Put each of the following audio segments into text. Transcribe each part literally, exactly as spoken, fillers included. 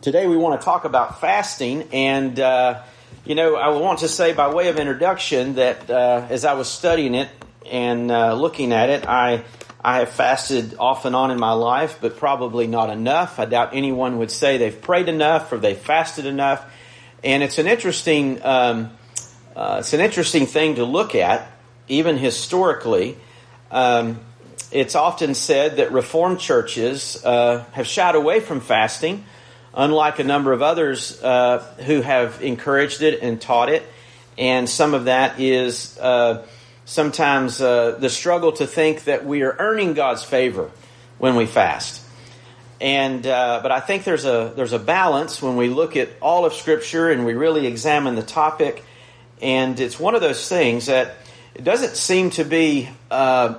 Today we want to talk about fasting, and uh, you know, I want to say by way of introduction that uh, as I was studying it and uh, looking at it, I I have fasted off and on in my life, but probably not enough. I doubt anyone would say they've prayed enough or they've fasted enough. And it's an interesting um, uh, it's an interesting thing to look at, even historically. Um, it's often said that Reformed churches uh, have shied away from fasting, unlike a number of others uh, who have encouraged it and taught it. And some of that is uh, sometimes uh, the struggle to think that we are earning God's favor when we fast. And uh, but I think there's a there's a balance when we look at all of Scripture and we really examine the topic. And it's one of those things that it doesn't seem to be uh,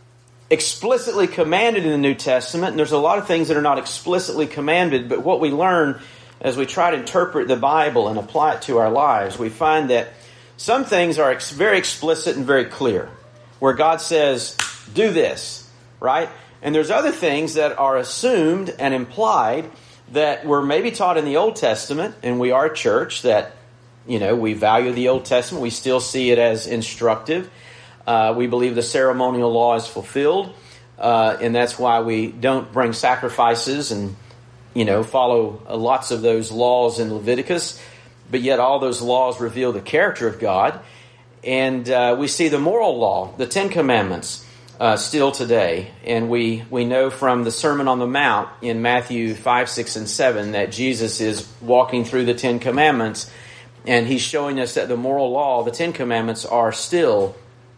explicitly commanded in the New Testament, and there's a lot of things that are not explicitly commanded, but what we learn as we try to interpret the Bible and apply it to our lives, we find that some things are ex- very explicit and very clear, where God says, do this, right? And there's other things that are assumed and implied that were maybe taught in the Old Testament, and we are a church that, you know, we value the Old Testament, we still see it as instructive. Uh, we believe the ceremonial law is fulfilled, uh, and that's why we don't bring sacrifices and, you know, follow uh, lots of those laws in Leviticus, but yet all those laws reveal the character of God. And uh, we see the moral law, the Ten Commandments, uh, still today. And we, we know from the Sermon on the Mount in Matthew five, six, and seven that Jesus is walking through the Ten Commandments, and he's showing us that the moral law, the Ten Commandments, are still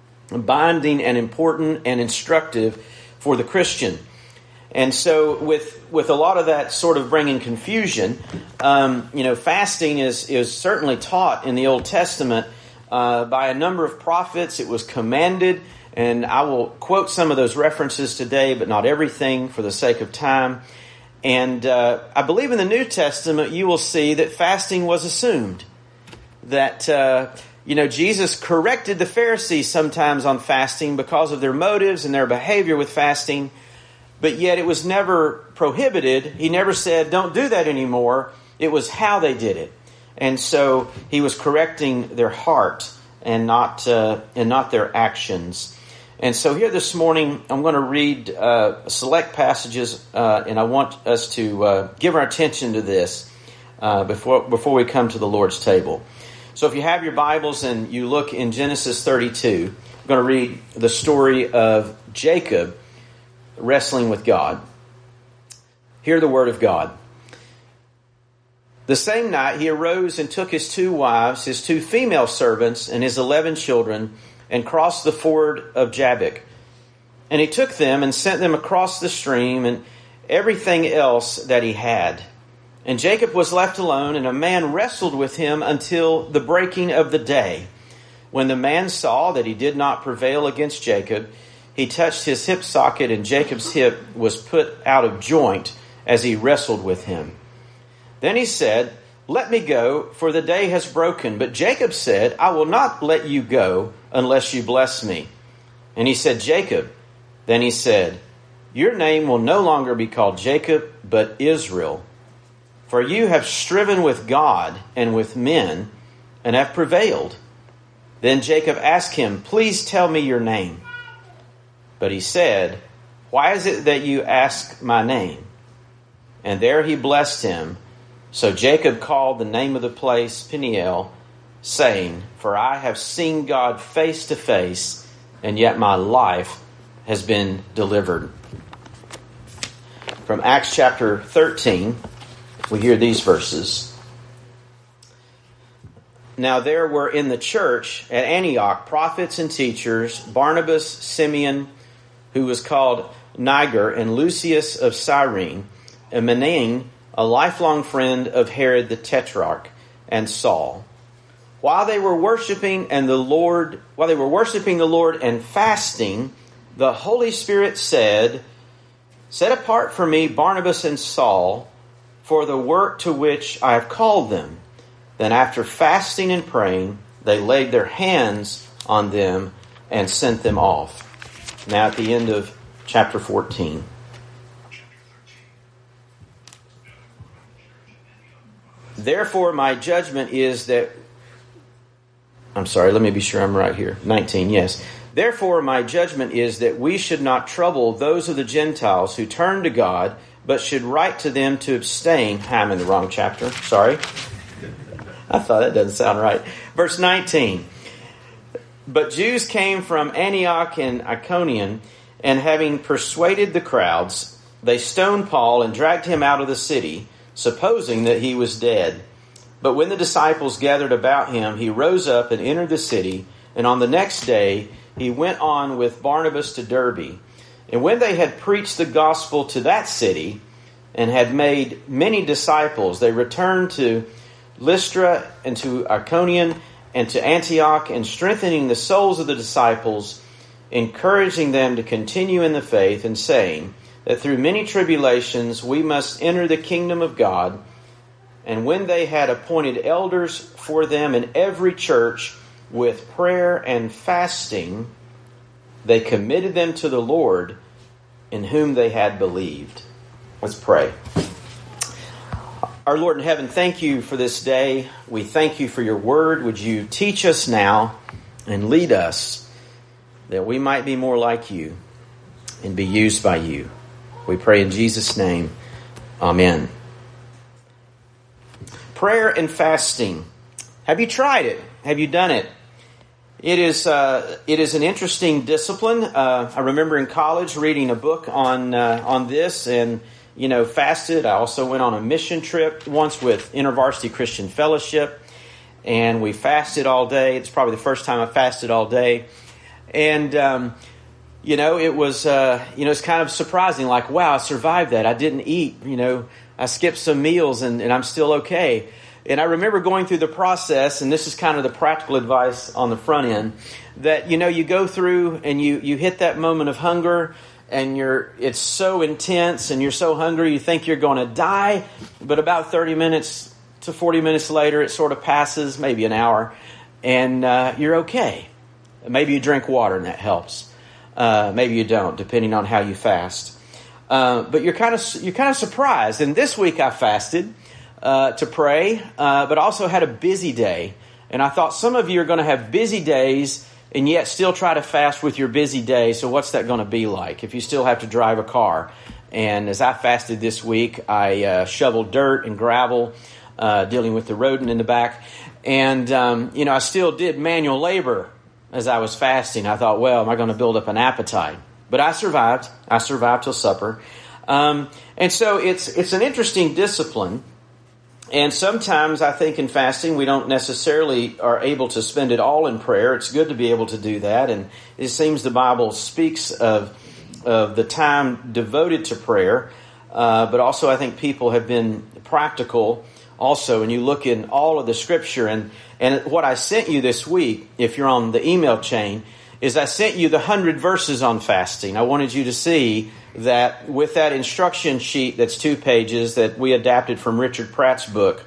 binding and important and instructive for the Christian. And so with with a lot of that sort of bringing confusion, um, you know, fasting is, is certainly taught in the Old Testament uh, by a number of prophets. It was commanded, and I will quote some of those references today, but not everything for the sake of time. And uh, I believe in the New Testament you will see that fasting was assumed. That uh, You know, Jesus corrected the Pharisees sometimes on fasting because of their motives and their behavior with fasting, but yet it was never prohibited. He never said, don't do that anymore. It was how they did it. And so he was correcting their heart and not uh, and not their actions. And so here this morning, I'm going to read uh, select passages, uh, and I want us to uh, give our attention to this uh, before before we come to the Lord's table. So if you have your Bibles and you look in Genesis thirty-two, I'm going to read the story of Jacob wrestling with God. Hear the word of God. The same night he arose and took his two wives, his two female servants, and his eleven children, and crossed the ford of Jabbok. And he took them and sent them across the stream and everything else that he had. And Jacob was left alone, and a man wrestled with him until the breaking of the day. When the man saw that he did not prevail against Jacob, he touched his hip socket, and Jacob's hip was put out of joint as he wrestled with him. Then he said, let me go, for the day has broken. But Jacob said, I will not let you go unless you bless me. And he said, Jacob. Then he said, your name will no longer be called Jacob, but Israel. For you have striven with God and with men, and have prevailed. Then Jacob asked him, please tell me your name. But he said, why is it that you ask my name? And there he blessed him. So Jacob called the name of the place Peniel, saying, for I have seen God face to face, and yet my life has been delivered. From Acts chapter thirteen, we hear these verses. Now there were in the church at Antioch prophets and teachers, Barnabas, Simeon, who was called Niger, and Lucius of Cyrene, and Manaen, a lifelong friend of Herod the Tetrarch, and Saul. While they were worshiping and the Lord, while they were worshiping the Lord and fasting, the Holy Spirit said, set apart for me Barnabas and Saul for the work to which I have called them. Then after fasting and praying, they laid their hands on them and sent them off. Now at the end of chapter fourteen. Therefore, my judgment is that... I'm sorry, let me be sure I'm right here. nineteen, yes. Therefore, my judgment is that we should not trouble those of the Gentiles who turn to God, but should write to them to abstain. I'm in the wrong chapter. Sorry. I thought that doesn't sound right. Verse nineteen. But Jews came from Antioch and Iconium, and having persuaded the crowds, they stoned Paul and dragged him out of the city, supposing that he was dead. But when the disciples gathered about him, he rose up and entered the city, and on the next day he went on with Barnabas to Derbe. And when they had preached the gospel to that city, and had made many disciples, they returned to Lystra and to Iconium and to Antioch, and strengthening the souls of the disciples, encouraging them to continue in the faith, and saying that through many tribulations we must enter the kingdom of God. And when they had appointed elders for them in every church with prayer and fasting, they committed them to the Lord, in whom they had believed. Let's pray. Our Lord in heaven, thank you for this day. We thank you for your word. Would you teach us now and lead us that we might be more like you and be used by you. We pray in Jesus' name. Amen. Prayer and fasting. Have you tried it? Have you done it? It is uh, it is an interesting discipline. Uh, I remember in college reading a book on uh, on this, and you know, fasted. I also went on a mission trip once with InterVarsity Christian Fellowship, and we fasted all day. It's probably the first time I fasted all day, and um, you know, it was uh, you know, it's kind of surprising. Like, wow, I survived that. I didn't eat. You know, I skipped some meals, and, and I'm still okay. And I remember going through the process, and this is kind of the practical advice on the front end, that, you know, you go through and you, you hit that moment of hunger, and you're it's so intense, and you're so hungry, you think you're going to die, but about thirty minutes to forty minutes later, it sort of passes, maybe an hour, and uh, you're okay. Maybe you drink water, and that helps. Uh, maybe you don't, depending on how you fast. Uh, but you're kind of you're kind of surprised. And this week I fasted Uh, to pray, uh, but also had a busy day. And I thought some of you are going to have busy days and yet still try to fast with your busy day. So what's that going to be like if you still have to drive a car? And as I fasted this week, I uh, shoveled dirt and gravel, uh, dealing with the rodent in the back. And, um, you know, I still did manual labor as I was fasting. I thought, well, am I going to build up an appetite? But I survived. I survived till supper. Um, and so it's it's an interesting discipline. And sometimes I think in fasting we don't necessarily are able to spend it all in prayer. It's good to be able to do that. And it seems the Bible speaks of, of the time devoted to prayer. Uh, but also I think people have been practical also. And you look in all of the scripture. And, and what I sent you this week, if you're on the email chain, is I sent you the hundred verses on fasting. I wanted you to see that with that instruction sheet that's two pages that we adapted from Richard Pratt's book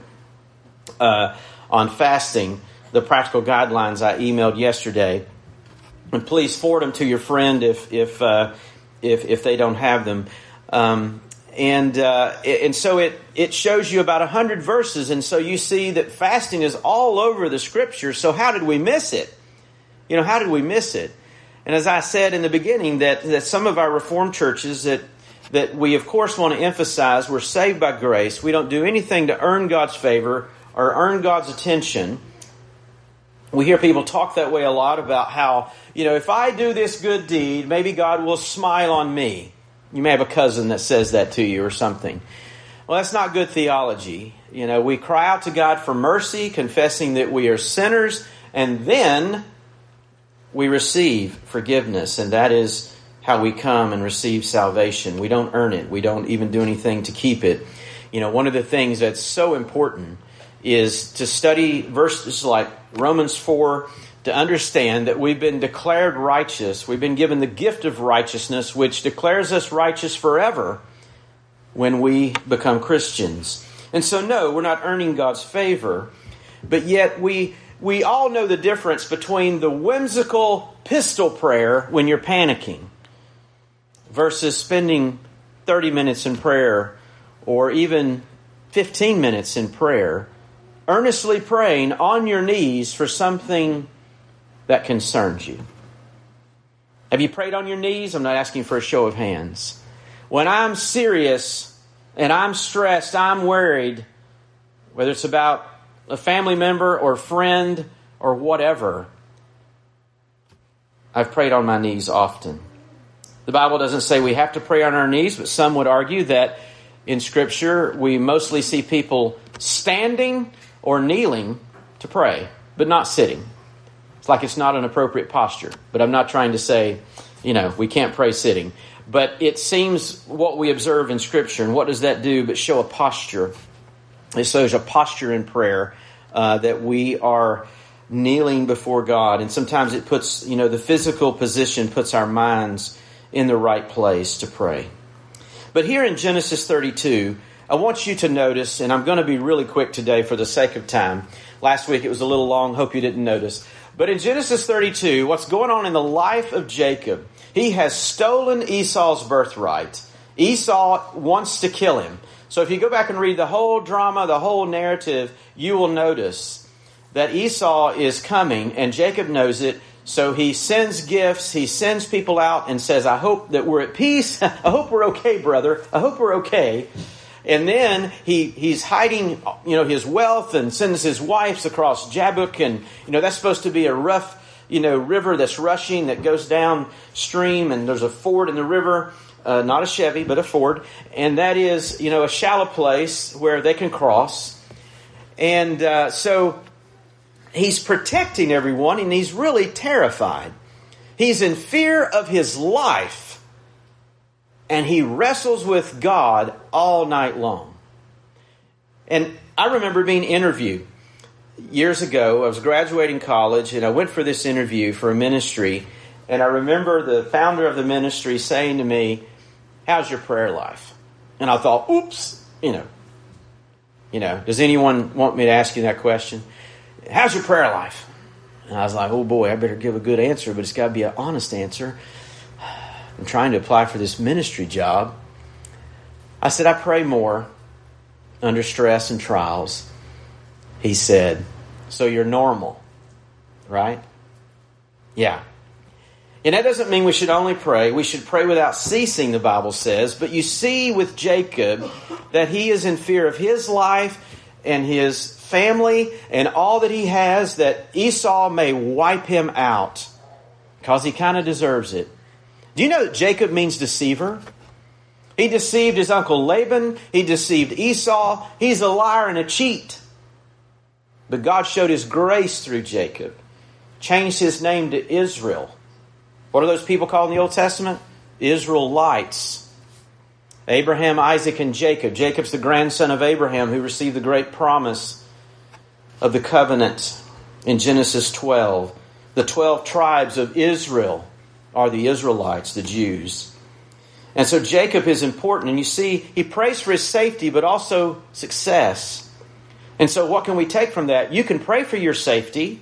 uh, on fasting, the practical guidelines I emailed yesterday. And please forward them to your friend if if uh, if, if they don't have them. Um, and uh, and so it it shows you about a hundred verses, and so you see that fasting is all over the scripture. So how did we miss it? You know, how did we miss it? And as I said in the beginning, that, that some of our Reformed churches that that we, of course, want to emphasize, we're saved by grace. We don't do anything to earn God's favor or earn God's attention. We hear people talk that way a lot about how, you know, if I do this good deed, maybe God will smile on me. You may have a cousin that says that to you or something. Well, that's not good theology. You know, we cry out to God for mercy, confessing that we are sinners, and then we receive forgiveness, and that is how we come and receive salvation. We don't earn it. We don't even do anything to keep it. You know, one of the things that's so important is to study verses like Romans four, to understand that we've been declared righteous. We've been given the gift of righteousness, which declares us righteous forever when we become Christians. And so, no, we're not earning God's favor, but yet we... We all know the difference between the whimsical pistol prayer when you're panicking versus spending thirty minutes in prayer or even fifteen minutes in prayer earnestly praying on your knees for something that concerns you. Have you prayed on your knees? I'm not asking for a show of hands. When I'm serious and I'm stressed, I'm worried, whether it's about a family member or friend or whatever, I've prayed on my knees often. The Bible doesn't say we have to pray on our knees, but some would argue that in Scripture we mostly see people standing or kneeling to pray, but not sitting. It's like it's not an appropriate posture. But I'm not trying to say, you know, we can't pray sitting. But it seems what we observe in Scripture, and what does that do but show a posture? It shows a posture in prayer uh, that we are kneeling before God. And sometimes it puts, you know, the physical position puts our minds in the right place to pray. But here in Genesis thirty-two, I want you to notice, and I'm going to be really quick today for the sake of time. Last week it was a little long, hope you didn't notice. But in Genesis thirty-two, what's going on in the life of Jacob? He has stolen Esau's birthright. Esau wants to kill him. So if you go back and read the whole drama, the whole narrative, you will notice that Esau is coming, and Jacob knows it. So he sends gifts, he sends people out and says, I hope that we're at peace. I hope we're okay, brother. I hope we're okay. And then he he's hiding, you know, his wealth and sends his wives across Jabbok. And, you know, that's supposed to be a rough, you know, river that's rushing that goes downstream. And there's a ford in the river, uh, not a Chevy, but a Ford. And that is, you know, a shallow place where they can cross. And uh, so he's protecting everyone, and he's really terrified. He's in fear of his life, and he wrestles with God all night long. And I remember being interviewed years ago. I was graduating college, and I went for this interview for a ministry. And I remember the founder of the ministry saying to me, how's your prayer life? And I thought, oops, you know, you know, does anyone want me to ask you that question? How's your prayer life? And I was like, oh boy, I better give a good answer, but it's got to be an honest answer. I'm trying to apply for this ministry job. I said, I pray more under stress and trials. He said, so you're normal, right? Yeah. And that doesn't mean we should only pray. We should pray without ceasing, the Bible says. But you see with Jacob that he is in fear of his life and his family and all that he has, that Esau may wipe him out because he kind of deserves it. Do you know that Jacob means deceiver? He deceived his uncle Laban. He deceived Esau. He's a liar and a cheat. But God showed his grace through Jacob. Changed his name to Israel. What are those people called in the Old Testament? Israelites. Abraham, Isaac, and Jacob. Jacob's the grandson of Abraham who received the great promise of the covenant in Genesis twelve. The twelve tribes of Israel are the Israelites, the Jews. And so Jacob is important. And you see, he prays for his safety, but also success. And so what can we take from that? You can pray for your safety.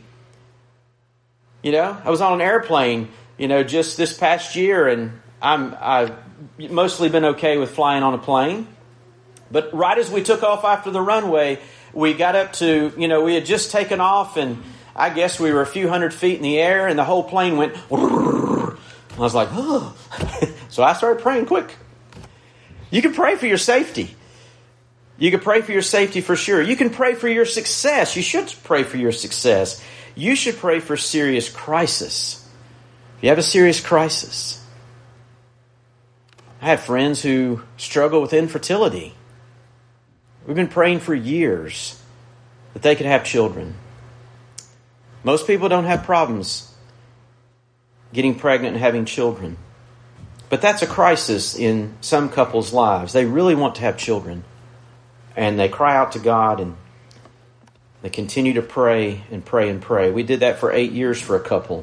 You know, I was on an airplane, you know, just this past year, and I'm, I've mostly been okay with flying on a plane. But right as we took off after the runway, we got up to, you know, we had just taken off, and I guess we were a few hundred feet in the air, and the whole plane went, I was like, oh. So I started praying quick. You can pray for your safety. You can pray for your safety for sure. You can pray for your success. You should pray for your success. You should pray for serious crisis. If you have a serious crisis. I have friends who struggle with infertility. We've been praying for years that they could have children. Most people don't have problems getting pregnant and having children. But that's a crisis in some couples' lives. They really want to have children. And they cry out to God, and they continue to pray and pray and pray. We did that for eight years for a couple.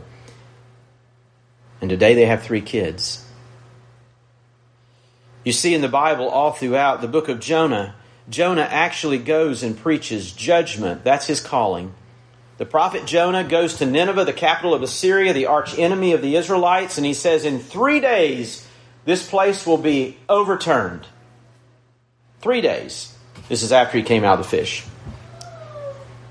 And today they have three kids. You see in the Bible all throughout the book of Jonah, Jonah actually goes and preaches judgment. That's his calling. The prophet Jonah goes to Nineveh, the capital of Assyria, the arch enemy of the Israelites, and he says, in three days, this place will be overturned. Three days. This is after he came out of the fish.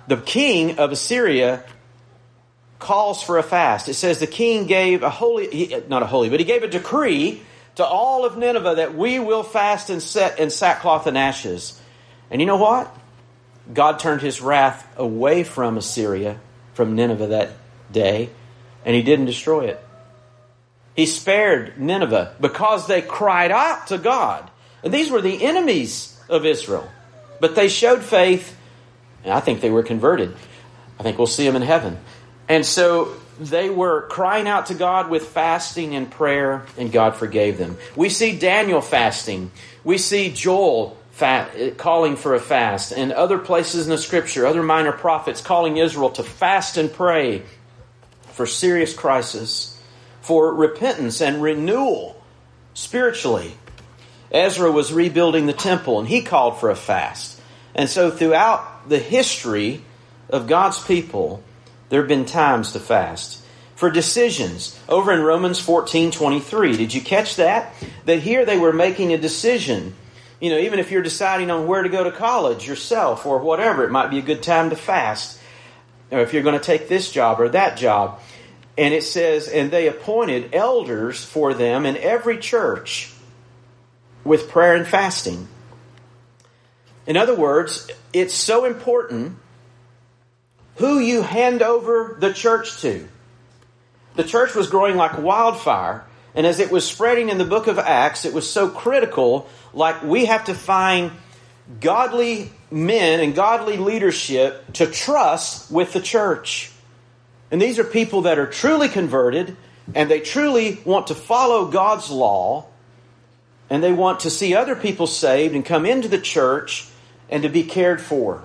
the king of Assyria calls for a fast. It says the king gave a holy, not a holy, but he gave a decree to all of Nineveh that we will fast and set in sackcloth and ashes. And you know what? God turned his wrath away from Assyria, from Nineveh that day, and he didn't destroy it. He spared Nineveh because they cried out to God. And these were the enemies of Israel. But they showed faith, and I think they were converted. I think we'll see them in heaven. And so they were crying out to God with fasting and prayer, and God forgave them. We see Daniel fasting. We see Joel fat, calling for a fast, and other places in the Scripture, other minor prophets calling Israel to fast and pray for serious crisis, for repentance and renewal spiritually. Ezra was rebuilding the temple, and he called for a fast. And so throughout the history of God's people, there have been times to fast. For decisions, over in Romans fourteen twenty-three, did you catch that? That here they were making a decision. You know, even if you're deciding on where to go to college yourself or whatever, it might be a good time to fast. Or if you're going to take this job or that job. And it says, and they appointed elders for them in every church with prayer and fasting. In other words, it's so important who you hand over the church to. The church was growing like wildfire, and as it was spreading in the book of Acts, it was so critical, like we have to find godly men and godly leadership to trust with the church. And these are people that are truly converted, and they truly want to follow God's law, and they want to see other people saved and come into the church and to be cared for.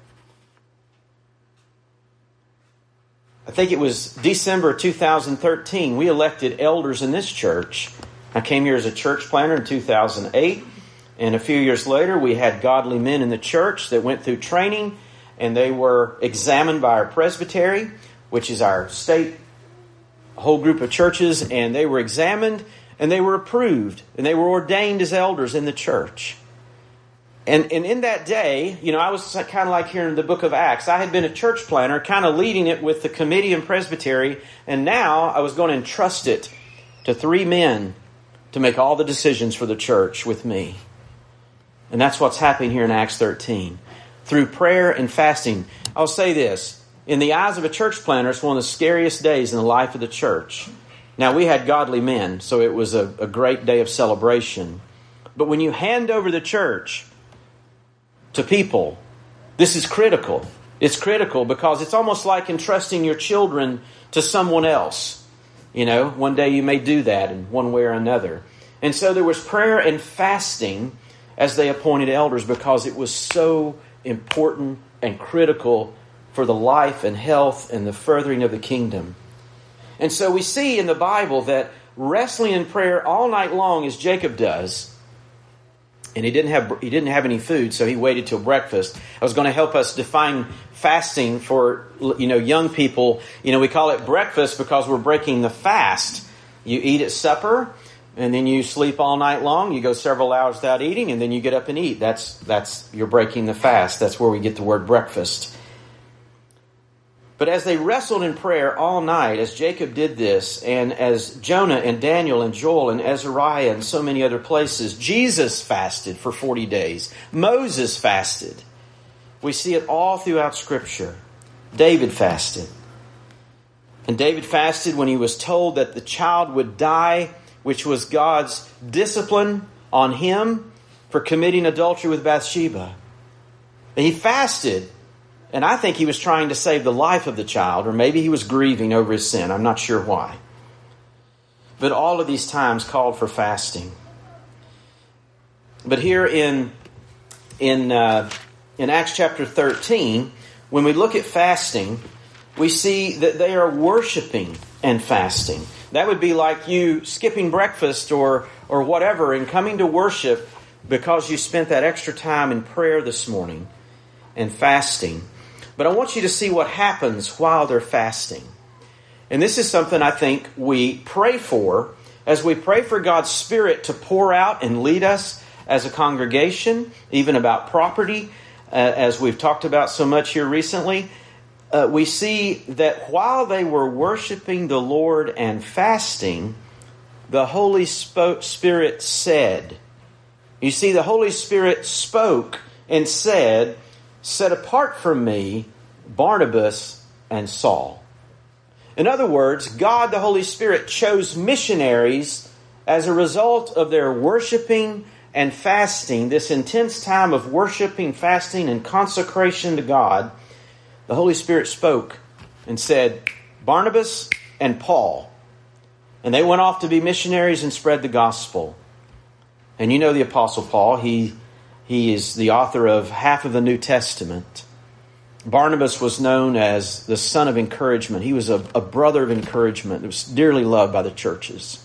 I think it was December two thousand thirteen, we elected elders in this church. I came here as a church planter in two thousand eight, and a few years later we had godly men in the church that went through training, and they were examined by our presbytery, which is our state whole group of churches, and they were examined, and they were approved, and they were ordained as elders in the church. And, and in that day, you know, I was kind of like here in the book of Acts. I had been a church planter, kind of leading it with the committee and presbytery, and now I was going to entrust it to three men to make all the decisions for the church with me. And that's what's happening here in Acts thirteen. Through prayer and fasting. I'll say this. In the eyes of a church planter, it's one of the scariest days in the life of the church. Now, we had godly men, so it was a, a great day of celebration. But when you hand over the church to people, this is critical. It's critical because it's almost like entrusting your children to someone else. You know, one day you may do that in one way or another. And so there was prayer and fasting as they appointed elders because it was so important and critical for the life and health and the furthering of the kingdom. And so we see in the Bible that wrestling in prayer all night long, as Jacob does, and he didn't have he didn't have any food, so he waited till breakfast. I was going to help us define fasting for, you know, young people. You know, we call it breakfast because we're breaking the fast. You eat at supper, and then you sleep all night long. You go several hours without eating, and then you get up and eat. That's that's you're breaking the fast. That's where we get the word breakfast. But as they wrestled in prayer all night, as Jacob did this, and as Jonah and Daniel and Joel and Azariah and so many other places, Jesus fasted for forty days. Moses fasted. We see it all throughout Scripture. David fasted. And David fasted when he was told that the child would die, which was God's discipline on him for committing adultery with Bathsheba. And he fasted. And I think he was trying to save the life of the child, or maybe he was grieving over his sin. I'm not sure why. But all of these times called for fasting. But here in in uh, in Acts chapter thirteen, when we look at fasting, we see that they are worshiping and fasting. That would be like you skipping breakfast or or whatever and coming to worship because you spent that extra time in prayer this morning and fasting. But I want you to see what happens while they're fasting. And this is something I think we pray for as we pray for God's Spirit to pour out and lead us as a congregation, even about property. uh, as we've talked about so much here recently, uh, we see that while they were worshiping the Lord and fasting, the Holy Spirit said, you see, the Holy Spirit spoke and said, "Set apart from me Barnabas and Saul." In other words, God, the Holy Spirit, chose missionaries as a result of their worshiping and fasting, this intense time of worshiping, fasting, and consecration to God. The Holy Spirit spoke and said, "Barnabas and Paul." And they went off to be missionaries and spread the gospel. And you know the Apostle Paul, he, he is the author of half of the New Testament. Barnabas was known as the son of encouragement. He was a, a brother of encouragement that was dearly loved by the churches.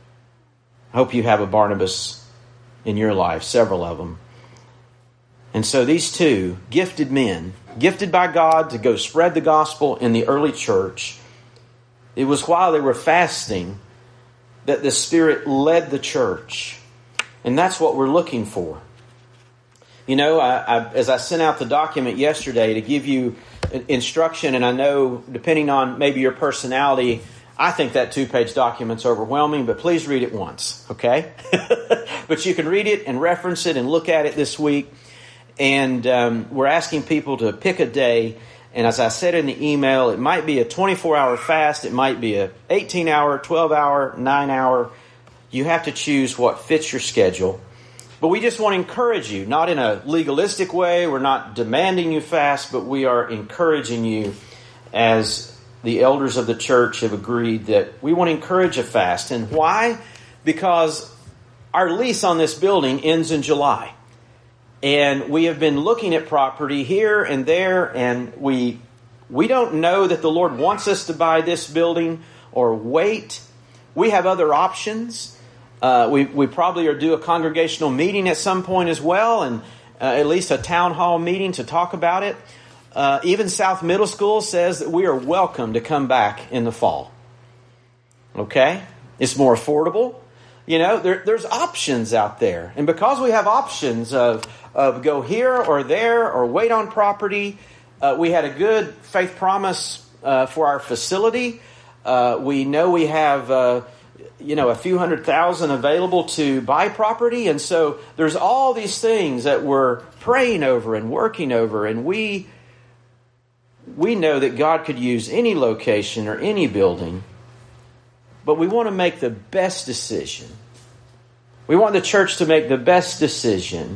I hope you have a Barnabas in your life, several of them. And so these two gifted men, gifted by God to go spread the gospel in the early church, it was while they were fasting that the Spirit led the church. And that's what we're looking for. You know, I, I, as I sent out the document yesterday to give you instruction, and I know depending on maybe your personality, I think that two-page document's overwhelming, but please read it once, okay? But you can read it and reference it and look at it this week. And um, we're asking people to pick a day. And as I said in the email, it might be a twenty-four hour fast. It might be a eighteen hour, twelve hour, nine hour. You have to choose what fits your schedule. But we just want to encourage you, not in a legalistic way. We're not demanding you fast, but we are encouraging you, as the elders of the church have agreed, that we want to encourage a fast. And why? Because our lease on this building ends in July. And we have been looking at property here and there, and we we don't know that the Lord wants us to buy this building or wait. We have other options. Uh, we we probably are due a congregational meeting at some point as well, and uh, at least a town hall meeting to talk about it. Uh, even South Middle School says that we are welcome to come back in the fall. Okay? It's more affordable. You know, there, there's options out there. And because we have options of, of go here or there or wait on property, uh, we had a good faith promise uh, for our facility. Uh, we know we have, uh, you know, a few hundred thousand available to buy property. And so there's all these things that we're praying over and working over. And we, we know that God could use any location or any building. But we want to make the best decision. We want the church to make the best decision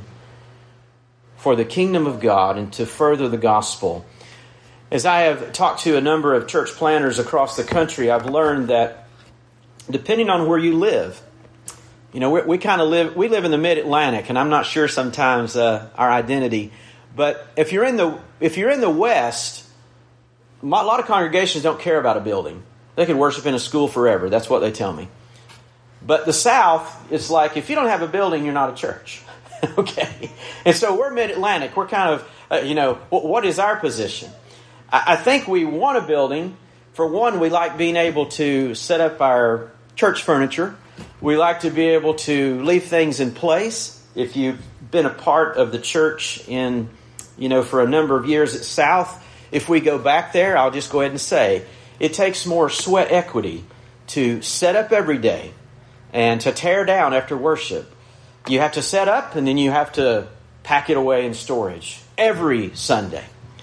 for the kingdom of God and to further the gospel. As I have talked to a number of church planners across the country, I've learned that depending on where you live, you know, we, we kind of live, we live in the mid-Atlantic, and I'm not sure sometimes uh, our identity. But if you're in the if you're in the West, a lot of congregations don't care about a building. They can worship in a school forever. That's what they tell me. But the South, it's like, if you don't have a building, you're not a church. Okay? And so we're mid-Atlantic. We're kind of, uh, you know, what is our position? I, I think we want a building. For one, we like being able to set up our church furniture. We like to be able to leave things in place. If you've been a part of the church in, you know, for a number of years at South, if we go back there, I'll just go ahead and say, it takes more sweat equity to set up every day and to tear down after worship. You have to set up and then you have to pack it away in storage every Sunday.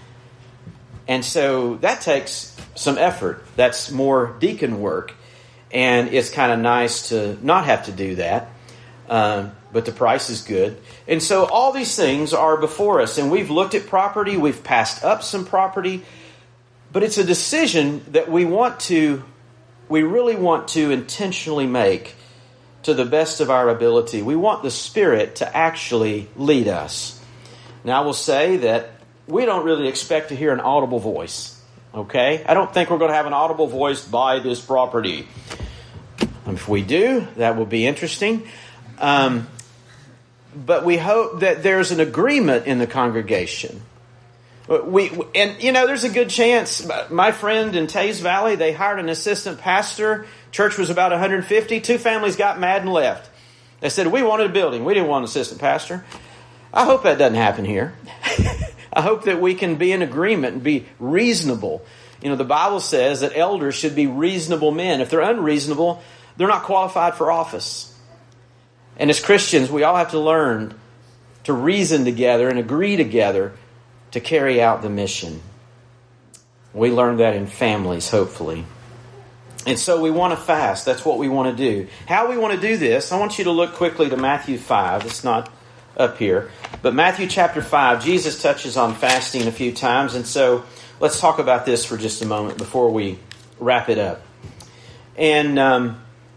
And so that takes some effort. That's more deacon work. And it's kind of nice to not have to do that. Um, but the price is good. And so all these things are before us. And we've looked at property. We've passed up some property. But it's a decision that we want to, we really want to intentionally make to the best of our ability. We want the Spirit to actually lead us. Now, I will say that we don't really expect to hear an audible voice. Okay? I don't think we're going to have an audible voice, buy this property. If we do, that will be interesting. Um, but we hope that there's an agreement in the congregation. We and you know, there's a good chance. My friend in Tays Valley, they hired an assistant pastor. Church was about one hundred fifty. Two families got mad and left. They said, we wanted a building. We didn't want an assistant pastor. I hope that doesn't happen here. I hope that we can be in agreement and be reasonable. You know, the Bible says that elders should be reasonable men. If they're unreasonable, they're not qualified for office. And as Christians, we all have to learn to reason together and agree together to carry out the mission. We learn that in families, hopefully. And so we want to fast. That's what we want to do. How we want to do this, I want you to look quickly to Matthew five. It's not up here. But Matthew chapter five, Jesus touches on fasting a few times. And so let's talk about this for just a moment before we wrap it up. And um,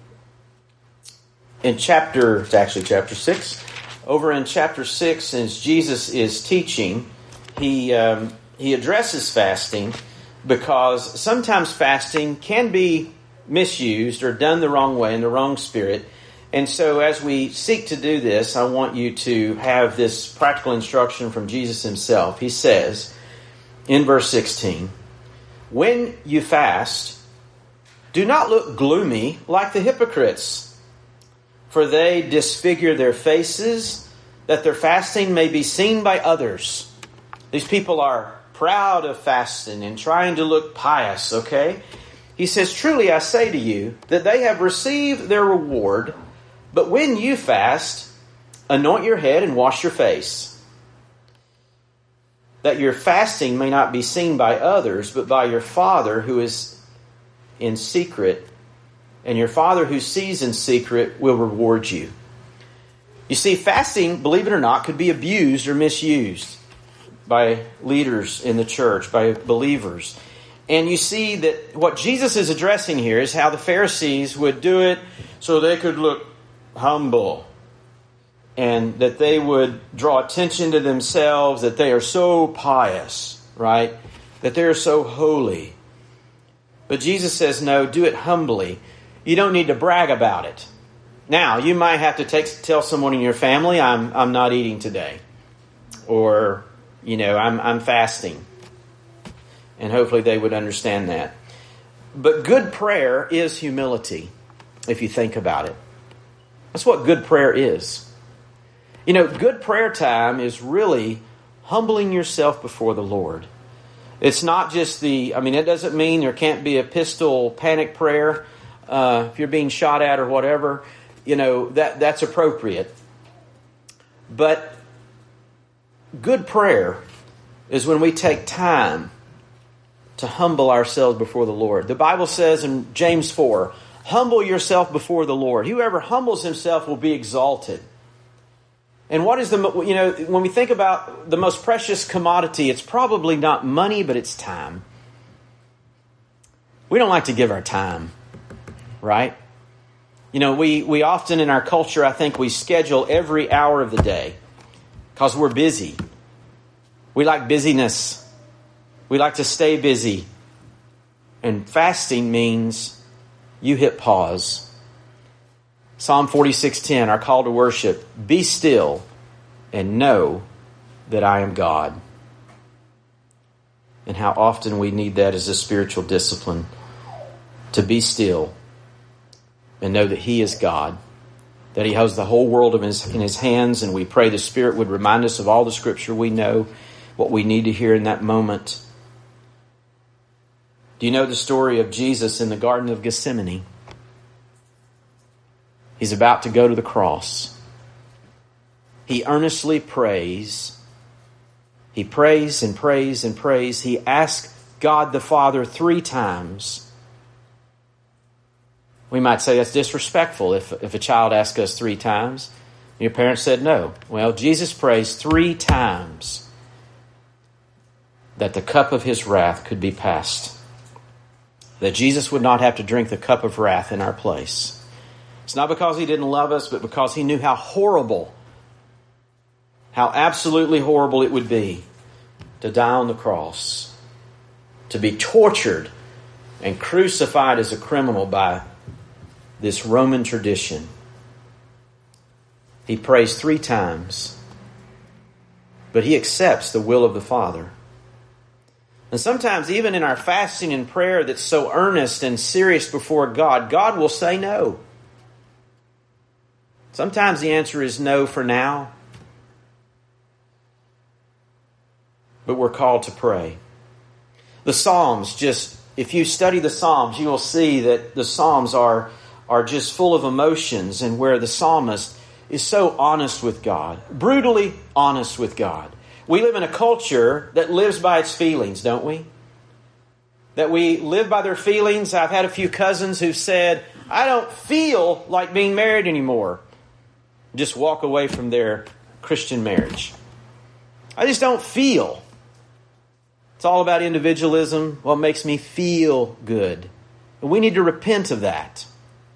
in chapter, it's actually chapter six. Over in chapter six, as Jesus is teaching, he um, he addresses fasting because sometimes fasting can be misused or done the wrong way in the wrong spirit. And so as we seek to do this, I want you to have this practical instruction from Jesus himself. He says in verse sixteen, "When you fast, do not look gloomy like the hypocrites, for they disfigure their faces, that their fasting may be seen by others." These people are proud of fasting and trying to look pious, okay? He says, "Truly I say to you, that they have received their reward. But when you fast, anoint your head and wash your face, that your fasting may not be seen by others, but by your Father who is in secret, and your Father who sees in secret will reward you." You see, fasting, believe it or not, could be abused or misused by leaders in the church, by believers. And you see that what Jesus is addressing here is how the Pharisees would do it so they could look humble, and that they would draw attention to themselves, that they are so pious, right? That they're so holy. But Jesus says, no, do it humbly. You don't need to brag about it. Now, you might have to take, tell someone in your family, I'm I'm not eating today. Or, you know, I'm I'm fasting. And hopefully they would understand that. But good prayer is humility, if you think about it. That's what good prayer is. You know, good prayer time is really humbling yourself before the Lord. It's not just the, I mean, it doesn't mean there can't be a pistol panic prayer uh, if you're being shot at or whatever. You know, that that's appropriate. But good prayer is when we take time to humble ourselves before the Lord. The Bible says in James four, "Humble yourself before the Lord. Whoever humbles himself will be exalted." And what is the, you know, when we think about the most precious commodity, it's probably not money, but it's time. We don't like to give our time, right? You know, we, we often in our culture, I think we schedule every hour of the day because we're busy. We like busyness. We like to stay busy. And fasting means you hit pause. Psalm forty-six ten, our call to worship. "Be still and know that I am God." And how often we need that as a spiritual discipline. To be still and know that He is God. That He holds the whole world in His, in His hands. And we pray the Spirit would remind us of all the Scripture we know, what we need to hear in that moment. Do you know the story of Jesus in the Garden of Gethsemane? He's about to go to the cross. He earnestly prays. He prays and prays and prays. He asks God the Father three times. We might say that's disrespectful if, if a child asks us three times. Your parents said no. Well, Jesus prays three times that the cup of His wrath could be passed. That Jesus would not have to drink the cup of wrath in our place. It's not because He didn't love us, but because He knew how horrible, how absolutely horrible it would be to die on the cross, to be tortured and crucified as a criminal by this Roman tradition. He prays three times, but He accepts the will of the Father. And sometimes even in our fasting and prayer that's so earnest and serious before God, God will say no. Sometimes the answer is no for now. but we're called to pray. The Psalms, just, if you study the Psalms, you will see that the Psalms are, are just full of emotions, and where the psalmist is so honest with God, brutally honest with God. We live in a culture that lives by its feelings, don't we? That we live by their feelings. I've had a few cousins who've said, I don't feel like being married anymore. Just walk away from their Christian marriage. I just don't feel. It's all about individualism, what makes me feel good. And we need to repent of that.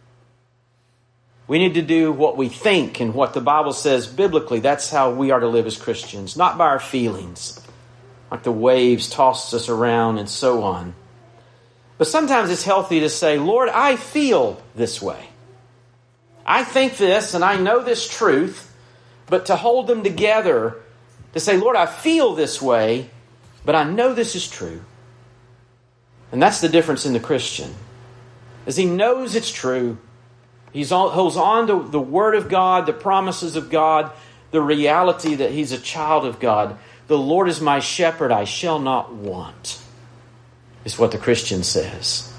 We need to do what we think and what the Bible says biblically. That's how we are to live as Christians, not by our feelings, like the waves toss us around and so on. But sometimes it's healthy to say, Lord, I feel this way. I think this and I know this truth, but to hold them together, to say, Lord, I feel this way, but I know this is true. And that's the difference in the Christian. As he knows it's true, he holds on to the Word of God, the promises of God, the reality that he's a child of God. The Lord is my shepherd, I shall not want, is what the Christian says.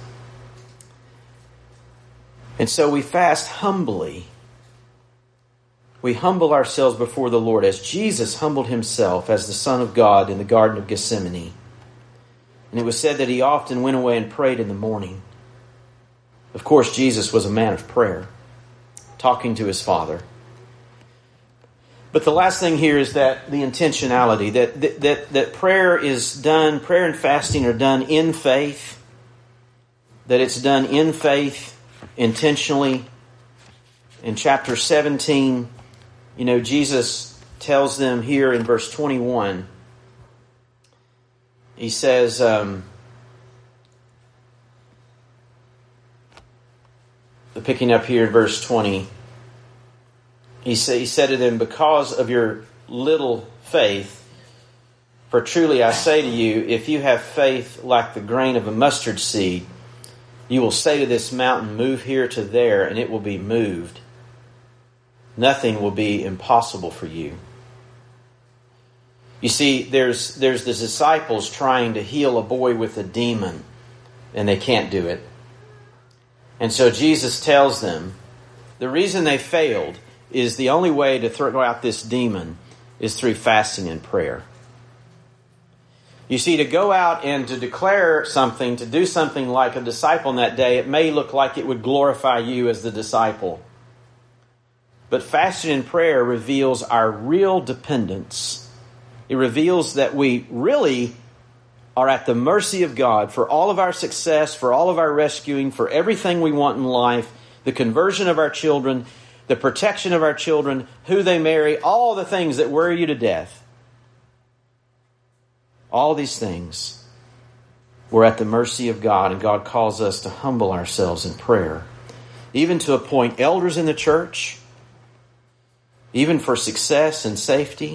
And so we fast humbly. We humble ourselves before the Lord as Jesus humbled himself as the Son of God in the Garden of Gethsemane. And it was said that he often went away and prayed in the morning. Of course, Jesus was a man of prayer, talking to his Father. But the last thing here is that the intentionality, that, that, that, that prayer is done, prayer and fasting are done in faith, that it's done in faith, intentionally. In chapter seventeen, you know, Jesus tells them here in verse twenty-one, he says, um, picking up here in verse twenty, he, say, he said to them, because of your little faith, for truly I say to you, if you have faith like the grain of a mustard seed, you will say to this mountain, move here to there, and it will be moved. Nothing will be impossible for you. You see, there's there's the disciples trying to heal a boy with a demon, and they can't do it. And so Jesus tells them the reason they failed is the only way to throw out this demon is through fasting and prayer. You see, to go out and to declare something, to do something like a disciple in that day, it may look like it would glorify you as the disciple. But fasting and prayer reveals our real dependence. It reveals that we really are at the mercy of God for all of our success, for all of our rescuing, for everything we want in life, the conversion of our children, the protection of our children, who they marry, all the things that worry you to death. All these things, we're at the mercy of God, and God calls us to humble ourselves in prayer, even to appoint elders in the church, even for success and safety.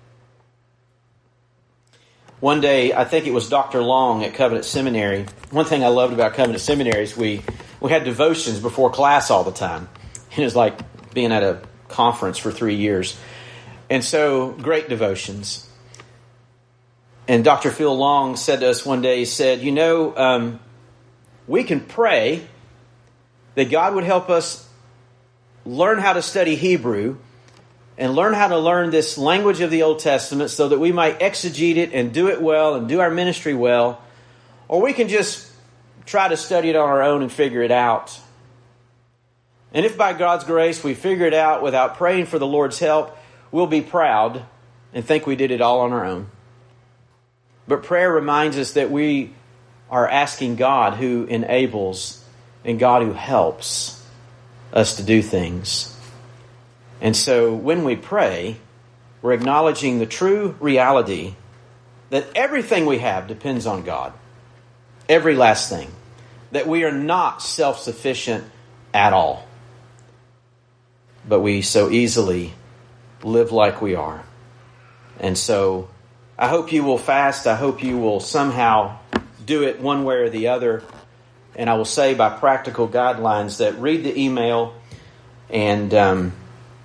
One day, I think it was Doctor Long at Covenant Seminary. One thing I loved about Covenant Seminary is we, we had devotions before class all the time. It was like being at a conference for three years. And so, great devotions. And Doctor Phil Long said to us one day, he said, you know, um, we can pray that God would help us learn how to study Hebrew and learn how to learn this language of the Old Testament so that we might exegete it and do it well and do our ministry well. Or we can just try to study it on our own and figure it out. And if by God's grace we figure it out without praying for the Lord's help, we'll be proud and think we did it all on our own. But prayer reminds us that we are asking God who enables and God who helps us to do things. And so when we pray, we're acknowledging the true reality that everything we have depends on God. Every last thing. That we are not self-sufficient at all. But we so easily live like we are. And so I hope you will fast. I hope you will somehow do it one way or the other. And I will say by practical guidelines that read the email and um,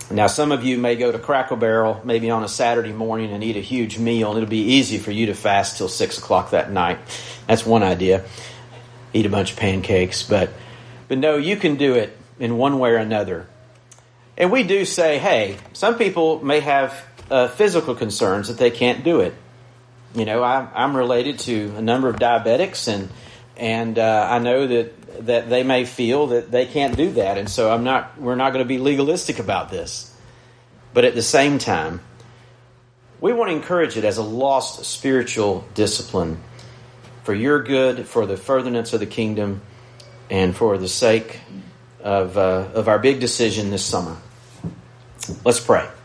Now, some of you may go to Cracker Barrel maybe on a Saturday morning and eat a huge meal, and it'll be easy for you to fast till six o'clock that night. That's one idea. Eat a bunch of pancakes. But, but no, you can do it in one way or another. And we do say, hey, some people may have uh, physical concerns that they can't do it. You know, I, I'm related to a number of diabetics, and and uh, I know that that they may feel that they can't do that, and so I'm not. We're not going to be legalistic about this, but at the same time, we want to encourage it as a lost spiritual discipline for your good, for the furtherance of the kingdom, and for the sake of uh, of our big decision this summer. Let's pray.